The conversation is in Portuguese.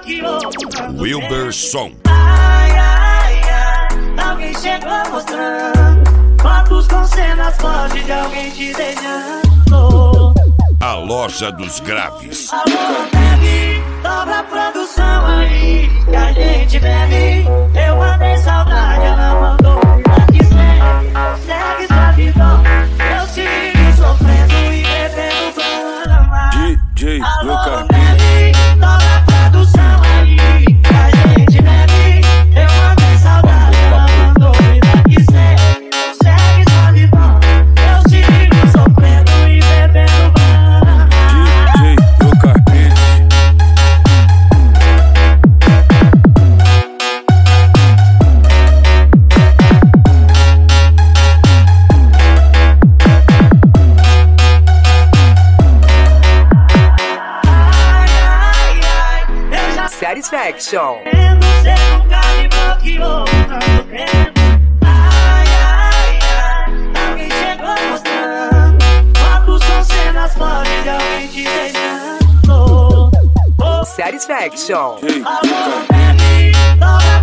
Wilberson. Ai, ai, ai, alguém chegou mostrando fotos com cenas fortes de alguém te beijando. A loja dos graves. Alô, bebe, dobra a produção aí, que a gente bebe. Eu mandei saudade, ela mandou vida que segue. Segue sua vida, eu sigo sofrendo e bebendo pra amar. DJ Alô, bebe, dobra a produção aí, que a gente bebe. Eu mandei saudade, ela mandou vida que segue. Segue sua vida, eu sigo sofrendo e bebendo pra amar. DJ do Carpete. Satisfaction. Você nunca me bloqueou tanto tempo. Ai, ai, ai, alguém chegou mostrando fotos com cenas fortes de alguém te beijando. Satisfaction. Alô, baby, dobra